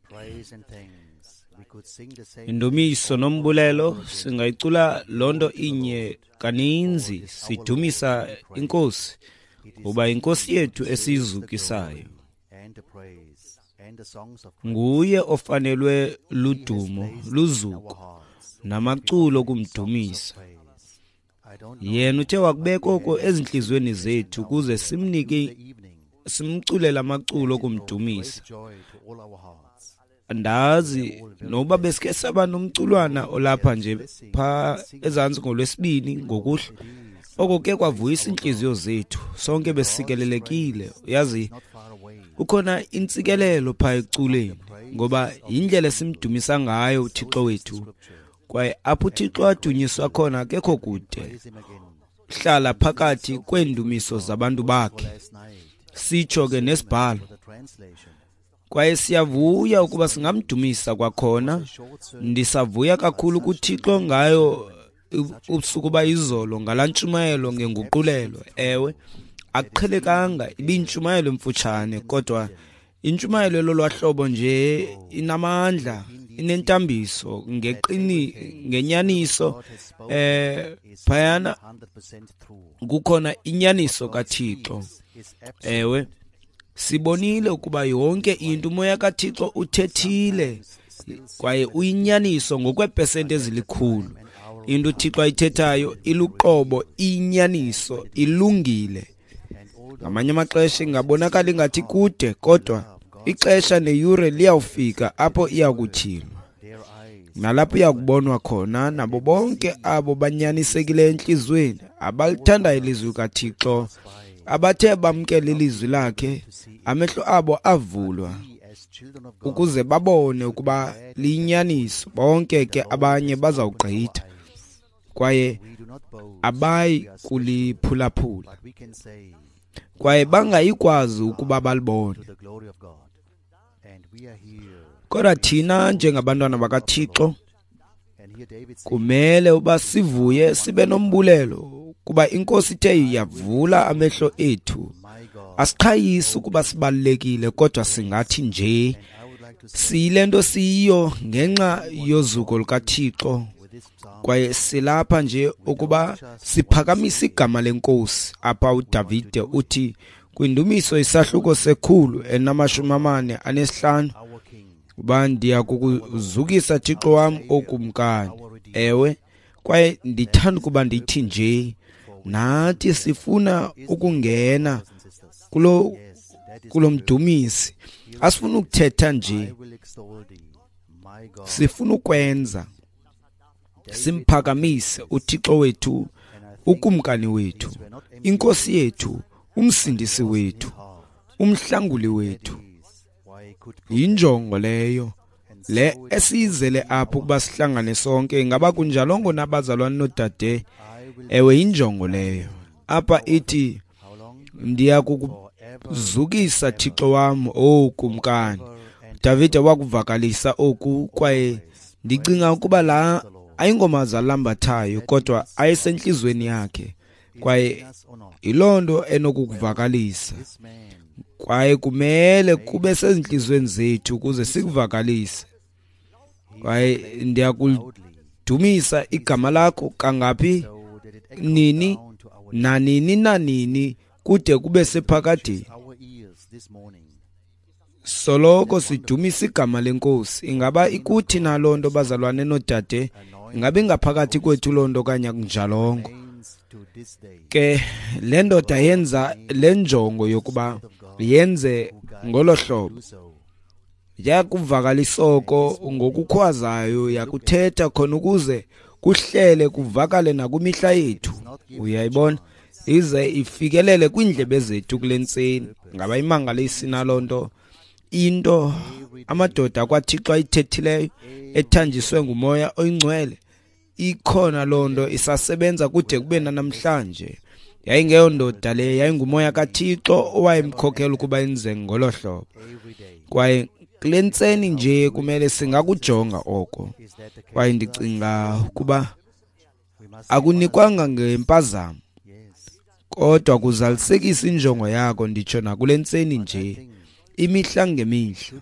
Indumiso nombulelo singayicula londo inye kaninzi sidumisa inkosi kuba inkosi yethu esizukisayo. Nguye ofanelwe ludumo, luzuko namaculo kumdumisa. Yena uthe wakubeka oko ezinhlizweni zethu kuze simculela amaculo kumdumisa. Andazi noba besike saba nomculwana olapha nje pha ezantsi ngolwesibini ngokuhle oko ke kwavuyisa inhliziyo zethu sonke besikelelekile. Uyazi ukhona intsikelelo pha eculeni ngoba indlela esimdumisa ngayo uThixo wethu, kwaye apho uThixo adunyiswa khona akekho kude, hlala phakathi kweendumiso zabantu bakhe. Sitsho ke nesibhalo, kwaye siyavuya ukuba singamdumisa kwakhona. Ndisavuya kakhulu kuThixo ngayo usukuba izolo ngalantshumayelo ngenguqulelo. Ewe, akuqhelekanga ibintshumayelo emfutshane, kodwa intshumayelo lolwahlobo nje inamandla, inentambiso, ngenyaniso. Phayana kukhona inyaniso kaThixo. Ewe, sibonile ukuba yonke into umoya kaThixo uthethile kwaye uyinyaniso ngokweepesenti ezilikhulu. Into uThixo ayithethayo iluqobo, iyinyaniso, ilungile. Ngamanye amaxesha ingabonakala ingathi kude, kodwa ixesha neyure liyawufika apho iyakutyhilwa. Nalapho iyakubonwa khona nabo bonke abo banyanisekileyo entliziyweni, abalithanda ilizwi kaThixo, abathe bamkela ilizwi lakhe, amehlo abo avulwa ukuze babone ukuba liyinyaniso. Bonke ke abanye bazawugqitha kwaye abayi kuliphulaphula, kwaye bangayikwazi ukuba balibone. Kodwa thina njengabantwana bakaThixo kumele uba sivuye, sibe nombulelo kuba inkosi ithe yavula amehlo ethu. Asichayisi ukuba sibalulekile, kodwa singathi nje siyile nto siyiyo ngenxa yozuko lukaThixo, kwaye silapha nje ukuba siphakamise igama lenkosi. Apha uDavide uthi kwindumiso isahluko sekhulu elinama-45 uba ndiya kukuzukisa Thixo wam okumkani. Ewe, kwaye ndithanda ukuba ndithi nje nathi sifuna ukungena kulo mdumisi. Asifuna ukuthetha nje, sifuna ukwenza simphakamise uThixo wethu, ukumkani wethu, inkosi yethu, umsindisi wethu, umhlanguli wethu. Yinjongo leyo le esiyizele apho ukuba sihlangane sonke. Ingaba kunjalongo nabazalwane nodade. Ewe, yinjongo leyo. Apha ithi ndiya kukuzukisa Thixo wam okumkani. Davide wakuvakalisa oku, kwaye ndicinga ukuba la ayingoma zalambathayo kodwa ayisentliziyweni yakhe, kwaye yiloo nto enokukuvakalisa. Kwaye kumele kube sezintliziyweni zethu ukuze sikuvakalise. Kwaye ndiyakulidumisa igama lakho kangaphi, nini nanini kude kube sephakadeni. Soloko sidumisa igama lenkosi. Ingaba ikuthi naloo nto bazalwane nodade, ingaba ingaphakathi kwethu loo nto kanye kunjalongo. Ke le ndoda yenza le njongo yokuba yenze ngolo hlobo. Yakuvakalisa oko ngokukhwazayo, yakuthetha khona ukuze kuhlele kuvakale nakwimihla yethu. Uyayibona, ize ifikelele kwiindlebe zethu kule ntseni. Ngaba imangalisi naloo nto into amadoda kwaThixo ayithethileyo, ethanjiswe ngumoya oyingcwele. Ikhona loo nto isasebenza kude kube nanamhlanje. Yayingeyondoda le, yayingumoya kaThixo owayemkhokhela ukuba enze ngolo hlobo. Kwaye kule ntseni nje kumele singakujonga oko. Kwaye ndicinga ukuba akunikwanga ngempazamo, kodwa kuzalisekisa injongo yakho. Nditsho nakule ntseni nje imihla ngemihla,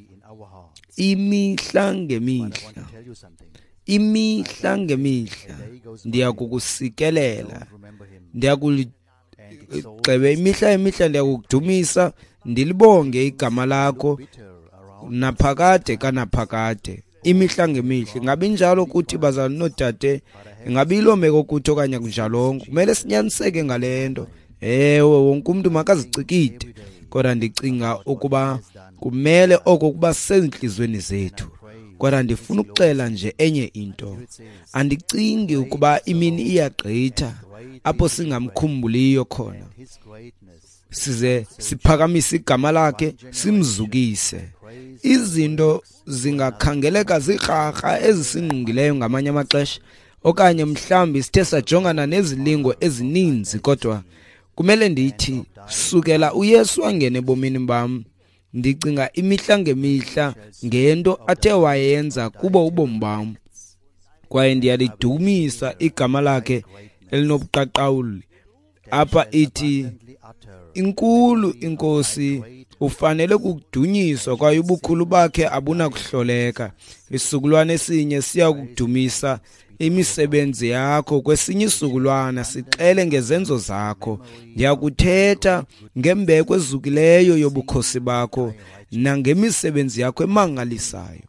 imihla ngemihla, imihla ngemihla ndiyakukusikelela, ndiyakugxebe imihla yemihla ndiyakudumisa, ndilibonge igama lakho naphakade kanaphakade, imihla ngemihla. Ingabi njalo kuthi bazali nodade, ingabi ilomeko kuthi okanye kunjalongo, kumele sinyaniseke ngalento. Ewe, wonke umuntu makazicikide, kodwa ndicinga ukuba kumele oko kuba sezinhlizweni zethu. Kodwa ndifuna ukuxela nje enye into, andicingi ukuba imini iyagqitha apho singamkhumbuliyo khona size siphakamise igama lakhe simzukise. Izinto zingakhangeleka zirharha ezisingqungileyo ngamanye amaxesha, okanye mhlambi sithe sajongana nezilingo ezininzi, kodwa kumele ndithi sukela uYesu angene ebomini bam, ndicinga imihla ngemihla ngento athe wayenza kubo ubomi bam, kwaye ndiyalidumisa igama lakhe elinobuqaqawuli. Apha ithi, inkulu inkosi, ufanele kudunyiswa, kwaye ubukhulu bakhe abunakuhloleka. Isizukulwane esinye siya kudumisa imisebenzi yakho, kwesinye isizukulwana sixele ngezenzo zakho. Ndiyakuthetha ngembeko ezukileyo yobukhosi bakho nangemisebenzi yakho emangalisayo.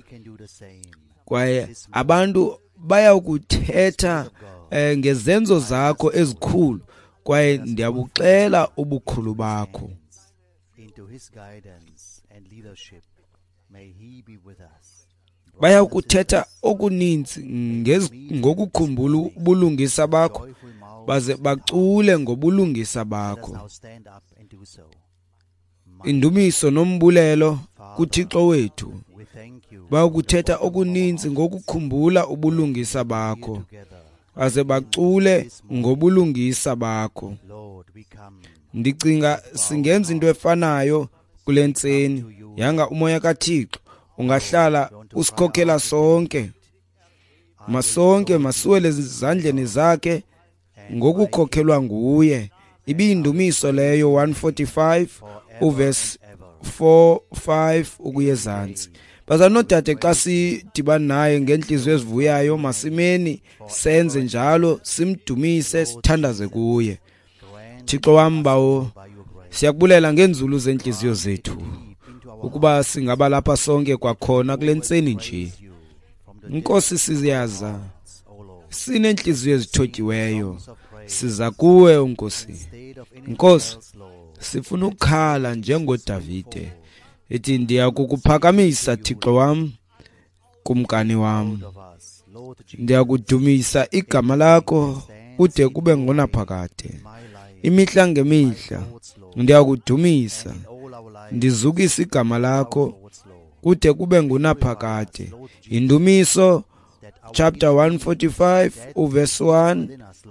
Kwaye abantu bayakuthetha ngezenzo zakho ezikhulu, kwaye ndiyabuxela ubukhulu bakho. Bayakuthetha okuninzi ngokukhumbula ubulungisa bakho, baze bacule ngobulungisa bakho. Indumiso nombulelo kuThixo wethu. Bayakuthetha okuninzi ngokukhumbula ubulungisa bakho, baze bacule ngobulungisa bakho. Ndicinga singenza into efanayo kule ntseni, yanga umoya kaThixo ungahlala usikhokhela sonke. Masonke masuwele ezandleni zakhe ngokukhokhelwa nguye. Ibiyindumiso leyo 145 uverse 4-5 ukuya ezantsi. Bazali nodade, xa sidibana naye ngenhliziyo ezivuyayo, masimeni senze njalo, simdumise, sithandaze kuye. Thixo wam bawo, siyakubulela ngenzulu zenhliziyo zethu ukuba singaba lapha sonke kwakhona kule ntseni nje. Inkosi, siyaza sinenhliziyo ezithotyiweyo, siza kuwe unkosi. Inkosi, sifuna ukukhala njengoDavide ethi, ndiyakukuphakamisa Thixo wam, kumkani wam. Ndiyakudumisa igama lakho kude kube ngonaphakade. Imihla ngemihla ndiyakudumisa, ndizukisa igama lakho kude kube ngunaphakade. Indumiso chapter 145 uverse 1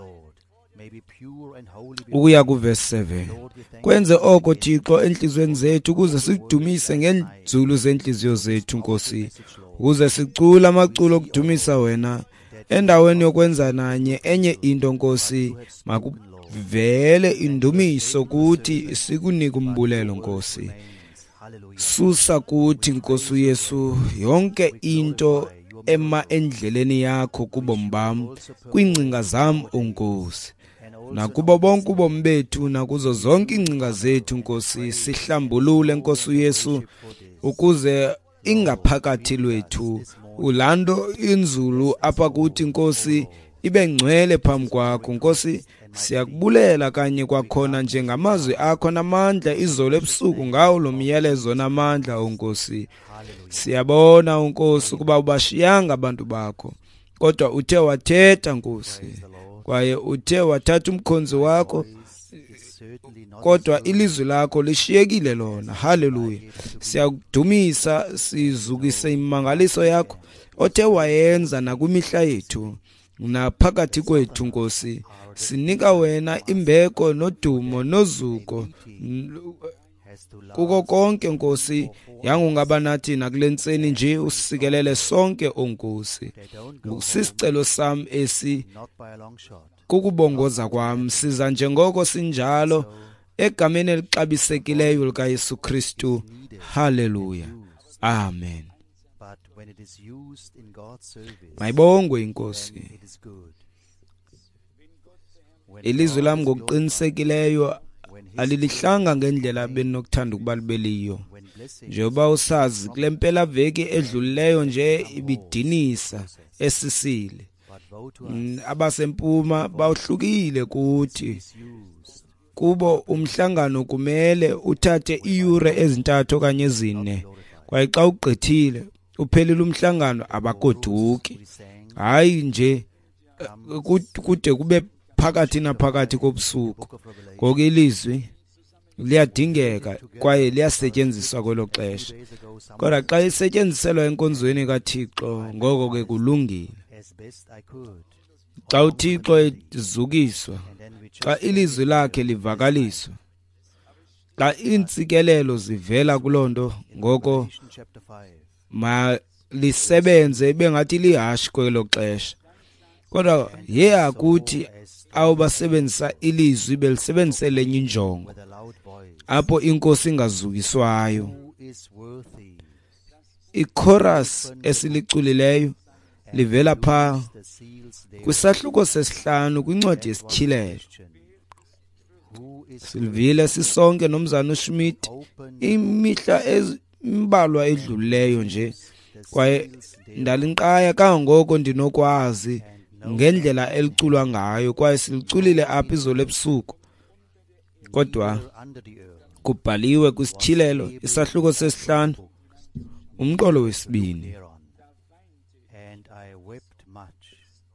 ukuya kuverse 7. Kwenze oko Thixo enhlizweni zethu, ukuze sikudumise ngenzulu zenhliziyo zethu Nkosi, ukuze sicule amaculo okudumisa wena. Endaweni yokwenza nanye enye into Nkosi, makuvele indumiso kuthi sikunike umbulelo Nkosi. Susa kuthi Nkosi uYesu yonke into ema endleleni yakho kubomi bam, kwiingcinga zam uNkosi, nakubo bonke ubomi bethu, nakuzo zonke iingcinga zethu Nkosi. Sihlambulule Nkosi uYesu, ukuze ingaphakathi lwethu ulanto inzulu apha kuthi Nkosi ibe ngcwele phambi kwakho Nkosi. Siyakubulela kanye kwakhona njengamazwi akho namandla izolo ebusuku ngawo lo myalezo namandla uNkosi. Siyabona uNkosi ukuba ubashiyanga abantu bakho, kodwa uthe wathetha Nkosi, kwaye uthe wathatha umkhonzi wakho, kodwa ilizwi lakho lishiyekile lona. Haleluya. Siyakudumisa, sizukise imangaliso yakho othe wayenza nakwimihla yethu naphakathi kwethu Nkosi. Sinika wena imbeko nodumo nozuko kuko konke Nkosi. Yangungaba nathi nakule ntseni nje, usikelele sonke oNkosi. Ngusisicelo sam esi, kukubongoza kwam, siza njengoko sinjalo egameni elixabisekileyo lika Yesu Kristu. Hallelujah. Amen. But when it is used in God's service, Mayibongwe inkosi. then it is good. When Ilizwi God lami is ngokuqinisekileyo glorified, when His alilihlanga ngendlela benokuthanda ukuba libeliyo. when blessings Njengoba usazi kule mpela veki edlulileyo nje ibidinisa esisile. but woe to us Abasempuma bawuhlukile kuthi. is used Kubo umhlangano kumele uthathe iiyure ezintathu okanye ezine. Kwaye xa ugqithile uphelile umhlangano abagoduki. we sang Hayi nje kude kube phakathi naphakathi kobusuku. book of Revelation Ngoko ilizwi liyadingeka kwaye liyasetyenziswa kwelo xesha. 2 days ago. Some Kodwa xa isetyenziselwa enkonzweni kaThixo ngoko ke kulungile. as best I could. Xa uThixo ezukiswa, And then we xa just ilizwi lakhe livakaliswa, xa iintsikelelo zivela kulonto ngoko Revelation chapter 5. ma lisebenze bengathi lihashi kwelo xesha. Kodwa akuthi awubasebenzisa ilizwi belisebenzise lenye injongo With a loud voice, apho inkosi ingazukiswayo. who is worthy Ichorus esiliculileyo livela pha the seals thereof? kwisahluko sesihlanu kwincwadi yesityhilelo. Question. Who is Silvile sisonke nomzana uSchmidt open imihla imbalwa edlulileyo nje the kwaye seals thereof, ndalinqaya kangoko ndinokwazi ngendlela eliculwa ngayo kwaye siliculile apha izolo ebusuku. Kodwa under the earth? kubhaliwe kwisithyilelo isahluko sesihlanu umqolo wesibini. Thereon. And I wept much,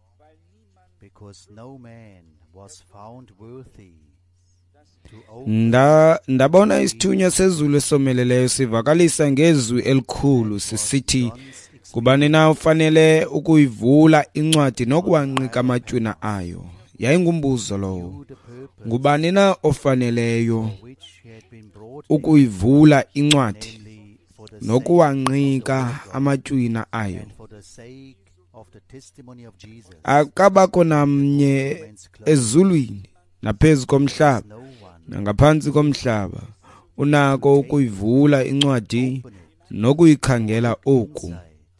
because no man was found worthy to open Ndabona isithunywa sezulu esomeleleyo sivakalisa ngezwi elikhulu sisithi, kubani na ufanele ukuyivula incwadi nokuwanqika amatywina ayo. Yayingumbuzo lowo. the purpose Ngubani na ofaneleyo which had been brought ukuyivula incwadi namely for the sake nokuwanqika amatywina ayo. and for the sake of the testimony of Jesus. Akabakho namnye ezulwini naphezu komhlaba No one nangaphantsi komhlaba unako ukuyivula incwadi nokuyikhangela oku.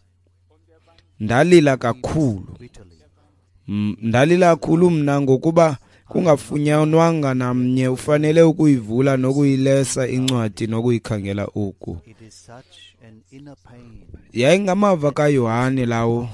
Ndalila kakhulu. bitterly. Ndalila kakhulu mna ngokuba kungafunyanwanga namnye ufanele ukuyivula nokuyilesa incwadi nokuyikhangela oku. It is such an inner pain Yayingamava kaYohane lawo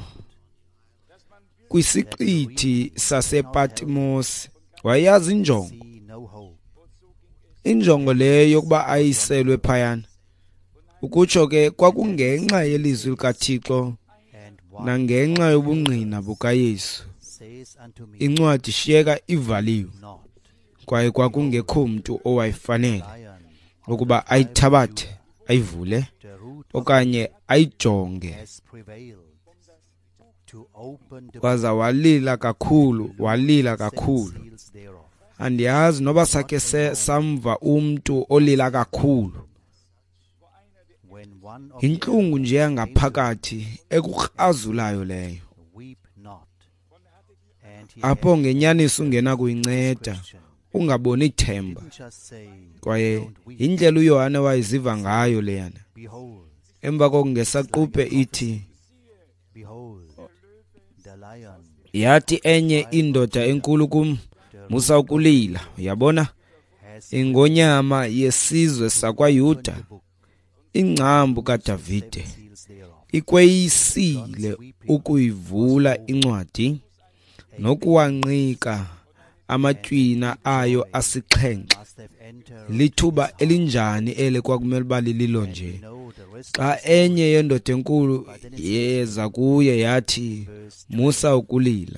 kwisiqithi sasePatmos. Wayazi injongo. see no hope. Injongo leyo yokuba ayiselwe phayana. Ukutsho ke kwakungenxa yelizwi likaThixo And one nangenxa yobungqina bukaYesu. says unto me, Incwadi shiyeka ivaliwe not kwaye kwakungekho mntu owayifanele lion, ukuba ayithabathe ayivule the root of okanye ayijonge. has prevailed to open the Waza walila kakhulu, walila kakhulu. seals thereof. Andiyazi noba sakhe samva umntu olila kakhulu. When one of the Inhlungu nje yangaphakathi ekukrazulayo leyo. weep not, and he Apho ngenyaniso ungena kuyinceda, question. ungaboni ithemba. Didn't just say, Kwaye don't weep. indlela uYohane wayiziva ngayo leyana. Behold, Emva kokungesaquphe ithi, behold, the lion, yathi enye indoda enkulu kum, musa ukulila. Uyabona? has Ingonyama yesizwe sakwaYuda, book, ingcambu kaDavide, seals thereof. ikweyisile ukuyivula incwadi nokuwanqika amatywina ayo asixhenxe. Must have entered. Lithuba elinjani ele kwakumele uba lililo nje. Know the rest Xa enye yendoda enkulu yeza kuye yathi, musa ukulila.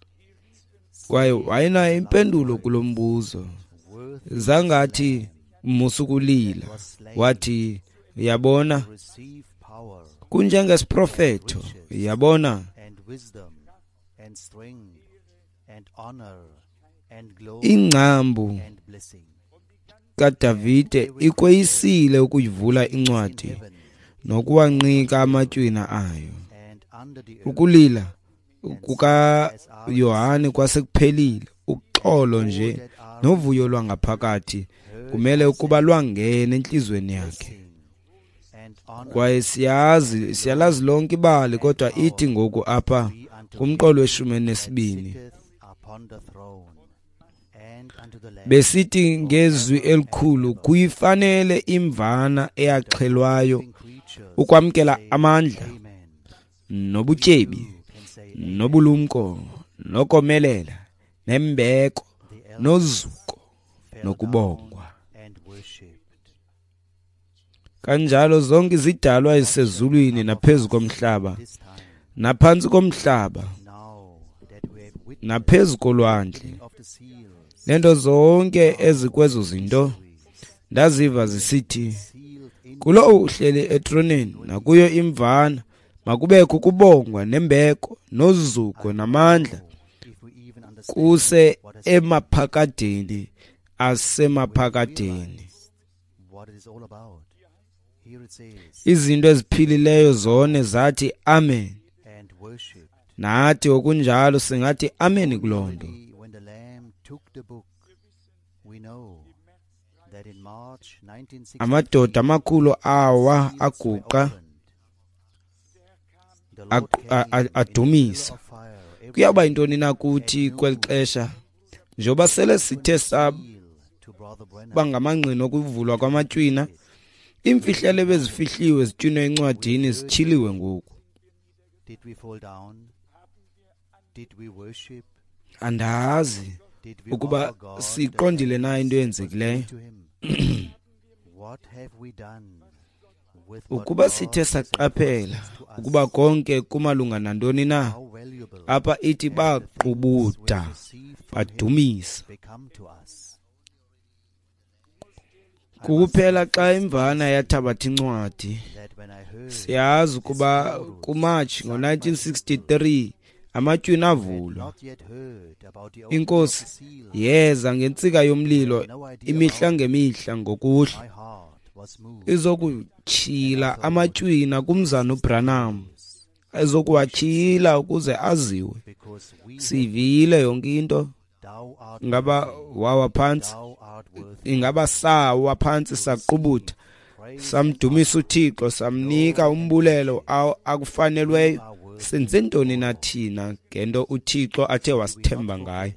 Kwaye wayinayo impendulo kulo mbuzo. worth Zangathi musa ukulila. Wathi, uyabona, receive power kunjengesiprofetho. Uyabona, and wisdom and strength and honor and glory ingcambu and blessing kaDavide ikweyisile ukuyivula incwadi heaven nokuwanqika amatywina ayo. and under the earth. Ukulila kukaYohane kwasekuphelile, uxolo nje novuyo lwangaphakathi kumele ukuba lwangene enhlizweni yakhe. Kwaye siyalazi lonke ibali, kodwa ithi ngoku apha kumqolo weshumi nesibini, besithi ngezwi elikhulu, kuyifanele imvana eyaxhelwayo ukwamkela amandla nobutyebi nobulumko nokomelela nembeko nozuko nokubongwa. Kanjalo zonke izidalwa ezisezulwini naphezu komhlaba naphansi komhlaba naphezu kolwandle nento zonke ezikwezo zinto ndaziva zisithi, kulo uhleli etroneni nakuyo imvana makubekho ukubongwa nembeko nozuko namandla kuse emaphakadeni asemaphakadeni. Izinto eziphilileyo zone zathi amen, nathi okunjalo singathi amen kulonto. Amadoda amakhulu awa aguqa adumisa. Kuyaba intoni na kuthi kweli xesha njengoba sele sithe bangamangqina okuvulwa kwamatywina, imfihlelo bezifihliwe zitshunwe encwadini zitshiliwe ngoku. Andazi ukuba siqondile na into yenzekileyo. Ukuba sithe saqaphela ukuba konke kumalunga nantoni na, apha ithi baqubutha badumisa. Kukuphela xa imvana yathabatha incwadi. Siyazi ukuba kuMarch ngo-1963 amatywina avulwa. Inkosi yeza ngentsika yomlilo imihla ngemihla ngokuhla izokutshila amatywina kumzana uBranham, ezokuwatshila ukuze aziwe. Sivile yonke into, ngaba wawa phansi, ingaba sawa phansi saqubutha, samdumisa uThixo, samnika umbulelo akufanelweyo. Senze ntoni nathina ngento uThixo athe wasithemba ngayo?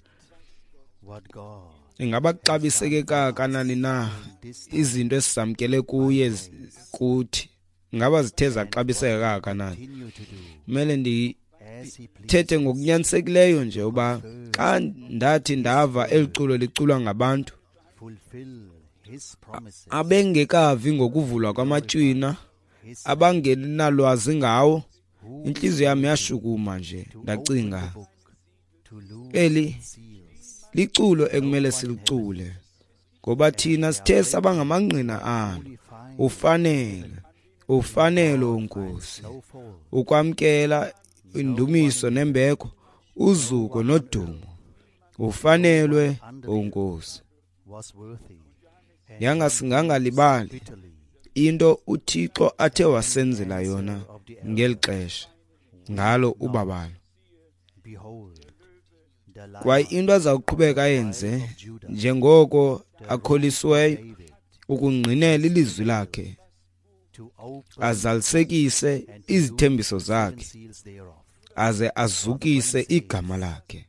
Ingaba kuxabiseke kangakanani na izinto esisamkele kuye kuthi? Ingaba zithe zaxabiseka kangakanani? Kumele ndithethe ngokunyanisekileyo nje uba xa ndathi ndava eliculo liculwa ngabantu abengekavi ngokuvulwa kwamatywina, abangenalwazi ngawo, inhliziyo yami yashukuma nje ndacinga, eli liculo ekumele silicule, ngoba thina sithe sabangamangqina alo. Ufanele uNkosi ukwamkela indumiso nembeko, uzuko nodumo. Ufanelwe uNkosi. Yangasingangalibali into uThixo athe wasenzela yona ngeli xesha ngalo ubabalo. Kwaye into azawuqhubeka yenze njengoko akholisiweyo ukungqinela ilizwi lakhe, azalisekise izithembiso zakhe, aze azukise igama lakhe.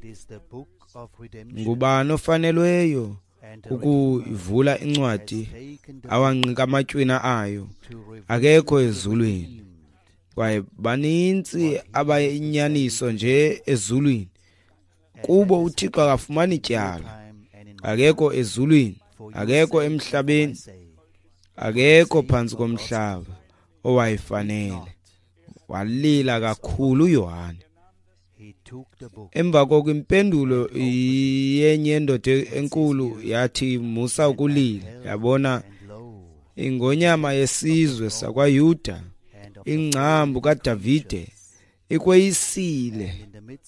Ngubani ofanelweyo ukuvula incwadi awanqika amatywina ayo? Akekho ezulwini. Kwaye banintsi abayinyaniso nje ezulwini, kubo uThixo akafumani tyala. Akekho ezulwini, akekho emhlabeni, akekho phantsi komhlaba owayifanele. Walila kakhulu uYohane. Emva koko impendulo yenye indoda enkulu yathi, musa ukulila, yabona ingonyama yesizwe sakwaYuda, ingcambu kaDavide, ikweyisile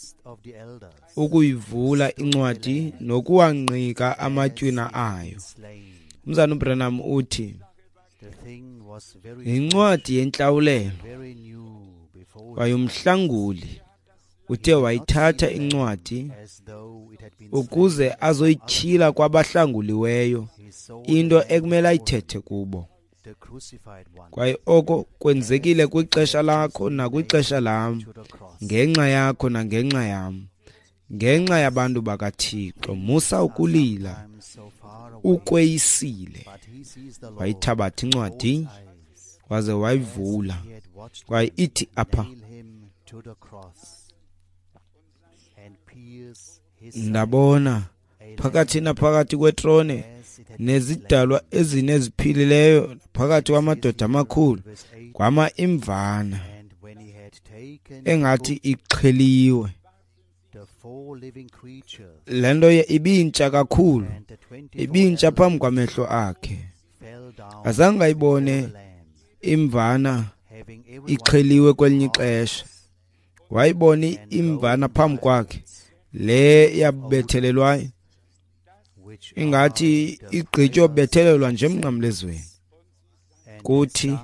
ukuyivula incwadi nokuwanqika amatywina ayo. Umzana uBranham uthi, incwadi yenhlawulelo kwaye umhlanguli uthe wayithatha incwadi ukuze azoyityhila kwabahlanguliweyo into ekumele ayithethe kubo. Kwaye oko kwenzekile kwixesha lakho nakwixesha lam, ngenxa yakho nangenxa yam, ngenxa yabantu bakaThixo. Musa ukulila, ukweyisile, wayithabatha incwadi waze wayivula, kwaye ithi apha, ndabona phakathi naphakathi kwetrone nezidalwa ezineziphilileyo, phakathi kwamadoda amakhulu, kwama imvana engathi iqheliwe. Le nto ibintsha kakhulu, ibintsha phambi kwamehlo akhe. Azange ayibone imvana iqheliwe kwelinye ixesha, wayibona imvana phambi kwakhe, le yabethelelwayo, ingathi igqityo bethelelwa nje emnqamlezweni. Kuthi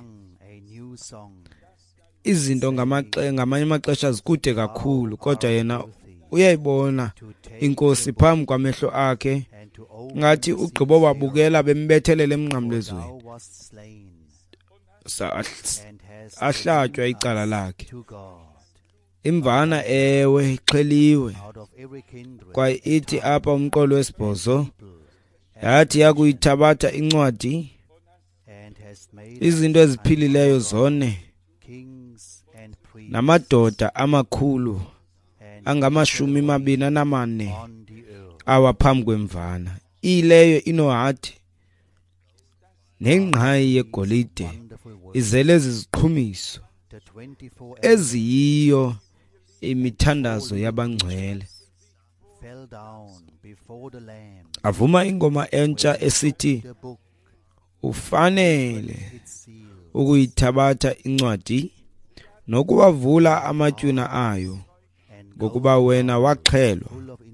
izinto ngamanye amaxesha zikude kakhulu, kodwa yena uyayibona inkosi phambi kwamehlo akhe, ngathi ugqibo wabukela bembethelela emnqamlezweni, ahlatywa icala lakhe. Imvana ewe iqheliwe, kwaye ithi apha umqolo wesibhozo, yathi yakuyithabatha incwadi, izinto eziphilileyo zone namadoda amakhulu angama-24 awa phambi kwemvana, ileyo inohadi nengqayi yegolide izele ziziqhumiso, eziyiyo imithandazo yabangcwele. Avuma ingoma entsha esithi, ufanele ukuyithabatha incwadi nokuwavula amatyuna ayo, ngokuba wena waqhelwa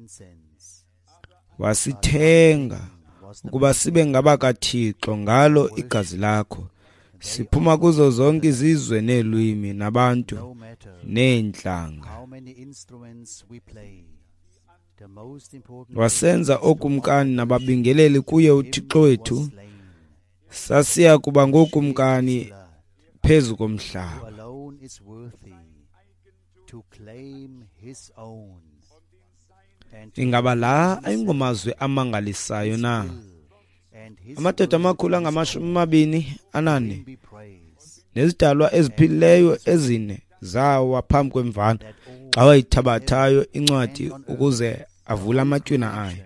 wasithenga ukuba sibe ngabakaThixo ngalo igazi lakho. Siphuma kuzo zonke izizwe neelwimi nabantu neentlanga. Wasenza okumkani nababingeleli kuye uThixo wethu, sasiya kuba ngokumkani phezu komhlaba. Ingaba la ayingomazwi amangalisayo na? Amadoda amakhulu angama-24 nezidalwa eziphilileyo ezine zawa phambi kwemvana xa wayithabathayo incwadi ukuze avule amatyuna ayo.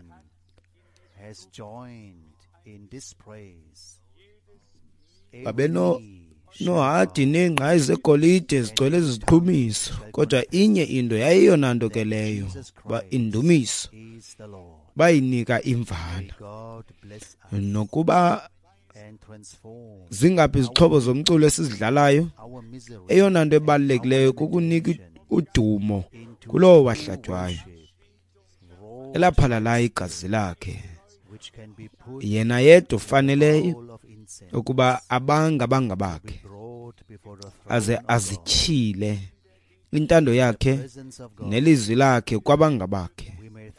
Babenohadi neengqayi zegolide zigcwele iziqhumiso, kodwa inye into yayiyona nto ke leyo, uba indumiso bayinika imvana. Nokuba zingaphi izixhobo zomculo esizidlalayo, eyona nto ebalulekileyo kukunika udumo kulowo wahlatywayo, elaphalala igazi lakhe. Yena yedwa ufaneleyo ukuba abangabanga bakhe aze azityhile intando yakhe nelizwi lakhe kwabangabakhe.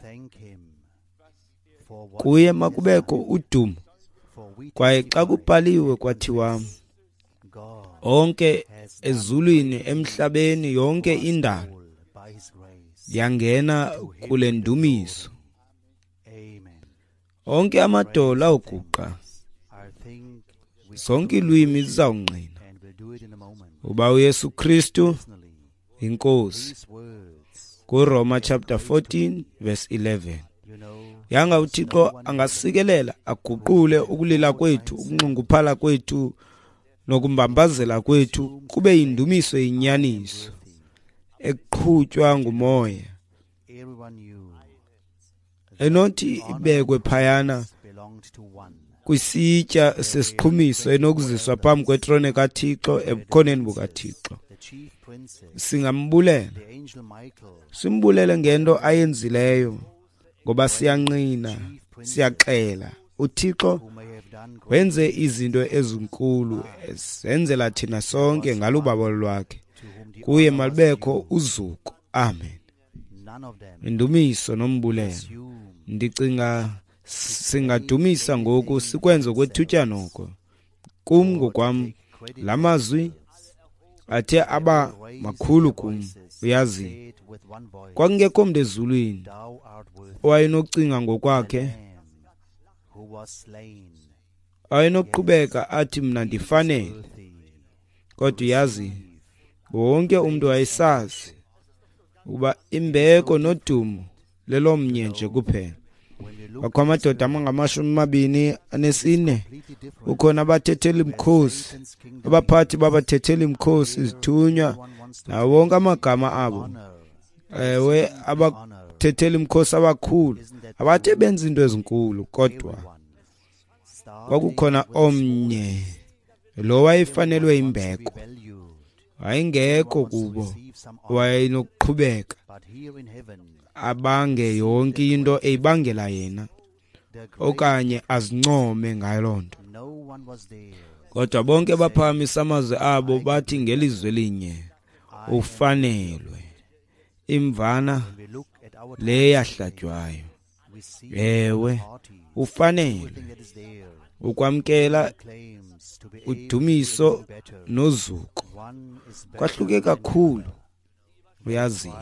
Kuye makubekho udumo, kwaye xa kubhaliwe kwathiwa onke ezulwini emhlabeni, yonke indalo yangena kule ndumiso. Onke amadola oguqa, zonke ilwimi zizawungqina uba uYesu Kristu inkosi. KuRoma chapter 14 verse 11. Yanga uThixo angasikelela aguqule ukulila kwethu, ukunxunguphala kwethu nokumbambazela kwethu kube yindumiso yenyaniso eqhutywa ngumoya, enothi ibekwe phayana kwisitya sesiqhumiso enokuziswa phambi kwetrone kaThixo ebukhoneni bukaThixo. Singambulela, simbulele ngento ayenzileyo, ngoba siyanqina, siyaxela. UThixo wenze izinto ezinkulu, ezenzela thina sonke ngalubabo lwakhe. Kuye malubekho uzuko. Amen. none of them indumiso nombulelo assume ndicinga singadumisa ngoku sikwenze kwethutyana oko kum ngokwam lamazwi athe aba makhulu kum uyazi kwakungekho mntu ezulwini owayenocinga ngokwakhe wayenoqhubeka athi mna ndifanele kodwa uyazi wonke umuntu wayesazi uba imbeko nodumo lelomnye nje kuphela wakho amadoda amangama-24 ukhona abathetheli mkhosi abaphathi babathetheli mkhosi izithunywa nawo wonke amagama abo ewe abathetheli mkhosi abakhulu abathe benza into ezinkulu kodwa kwakukhona omnye lo wayefanelwe imbeko wayengekho kubo wayenokuqhubeka abange yonke into eyibangela yena okanye azincome ngayo loo nto kodwa bonke baphakamisa amazwi abo bathi ngelizwi elinye ufanelwe imvana le yahlatywayo ewe ufanelwe ukwamkela udumiso nozuko kwahluke kakhulu uyazi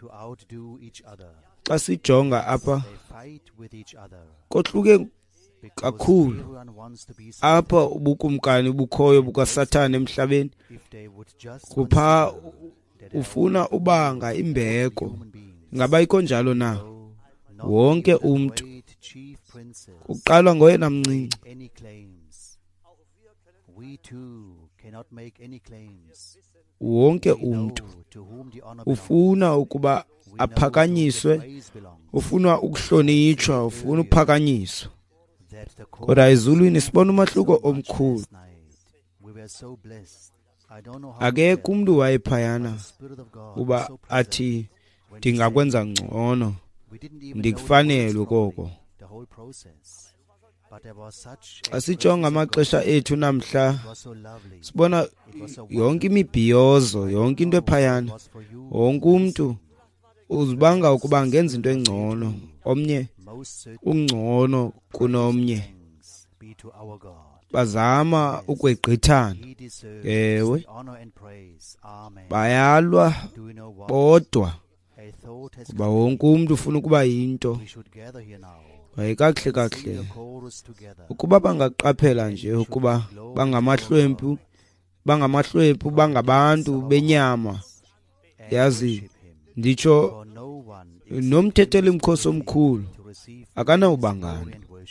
xa sijonga apha kohluke kakhulu apha ubukumkani bukhoyo bukaSathane emhlabeni kupha ufuna ubanga imbeko ngaba ikho njalo na wonke umuntu uqalwa ngoyena mncinci wonke umuntu ufuna ukuba aphakanyiswe ufuna ukuhlonitshwa ufuna uphakanyiswa kodwa ezulwini sibona umahluko omkhulu akekho umuntu wayephayana uba athi ndingakwenza ngcono ndikufanelwe koko xa sijonga amaxesha ethu namhla sibona yonke imibhiyozo yonke into ephayana wonke umuntu uzibanga ukuba angenza into engcono omnye ungcono kunomnye bazama ukwegqithana ewe bayalwa bodwa kuba wonke umuntu ufuna ukuba yinto kakuhle ukuba bangaqaphela nje ukuba bangamahlwempu bangabantu benyama yazi nditsho nomthetheli mkhosi omkhulu akanawubangana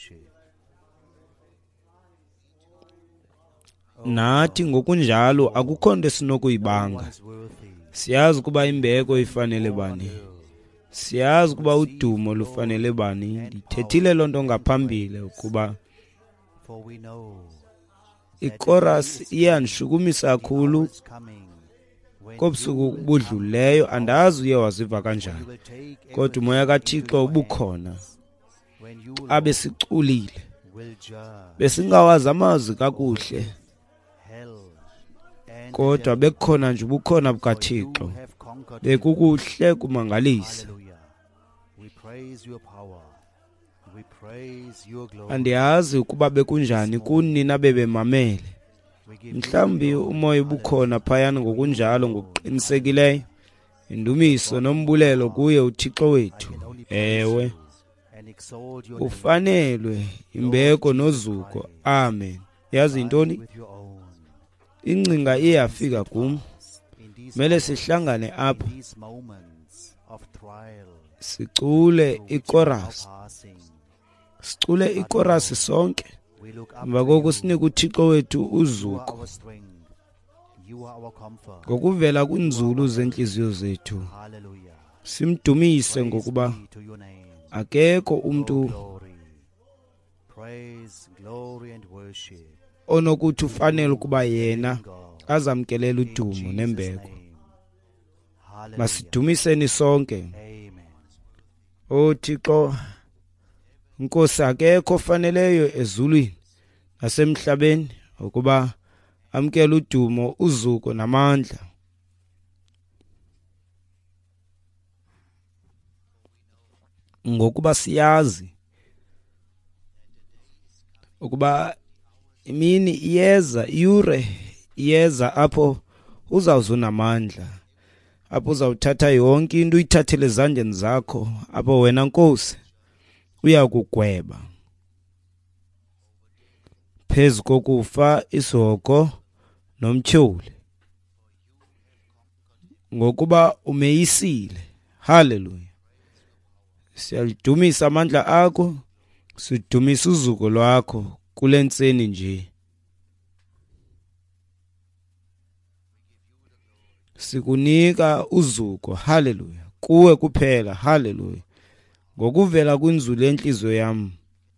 nathi ngokunjalo akukho nto esinokuyibanga siyazi ukuba imbeko ifanele bani siyazi ukuba udumo lufanele bani ndithethile loo nto ngaphambili ukuba ichorus iyandishukumisa kakhulu kobusuku budluleyo andazi uye waziva kanjani kodwa umoya kaThixo ubukhona xa besiculile besingawazi amazwi kakuhle kodwa bekukhona nje ubukhona bukaThixo bekukuhle kumangalisa andiyazi ukuba bekunjani kunina bebemamele mhlawumbi umoya ubukhona phayana ngokunjalo ngokuqinisekileyo indumiso nombulelo kuye uThixo wethu ewe ufanelwe imbeko nozuko amen yazi intoni ingcinga iyafika kum mele sihlangane apha sicule ichorus sonke emva koko sinike uThixo wethu uzuko ngokuvela kwinzulu zenhliziyo zethu simdumise ngokuba akekho umuntu onokuthi ufanele ukuba yena azamkelela udumo nembeko masidumiseni sonke oThixo Nkosi akekho ofaneleyo ezulwini nasemhlabeni ukuba amkele udumo uzuko namandla ngokuba siyazi ukuba imini iyeza, iyure iyeza apho uzawuzunamandla, apho uzawuthatha yonke into uyithathele ezandleni zakho, apho wena Nkosi uya kugweba phezu kokufa, isihoko nomtyholi, ngokuba umeyisile. Haleluya. Siyalidumisa amandla akho, sidumisa uzuko lwakho kule ntseni nje. Sikunika uzuko, haleluya, kuwe kuphela, haleluya. Ngokuvela kwinzulu yenhliziyo yam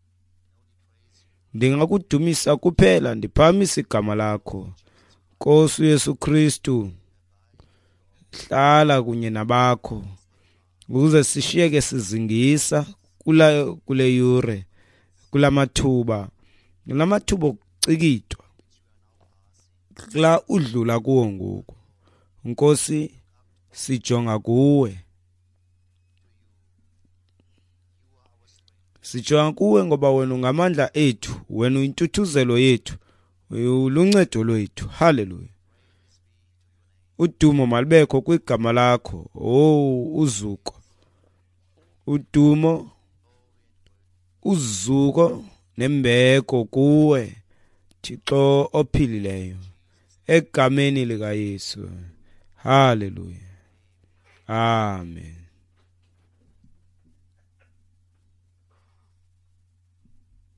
ndingakudumisa kuphela, ndiphakamisa igama lakho. Nkosi uYesu Kristu, hlala kunye nabakho ukuze sishiyeke sizingisa kule yure, kulamathuba okucikitwa kula udlula kuwo ngoku. Nkosi, sijonga kuwe, sijonga kuwe ngoba wena ungamandla ethu, wena uyintuthuzelo yethu, uluncedo lwethu. Haleluya. Udumo malibekho kwigama lakho, uzuko, udumo, uzuko nembeko kuwe Thixo ophilileyo, egameni likaYesu. Haleluya. Amen.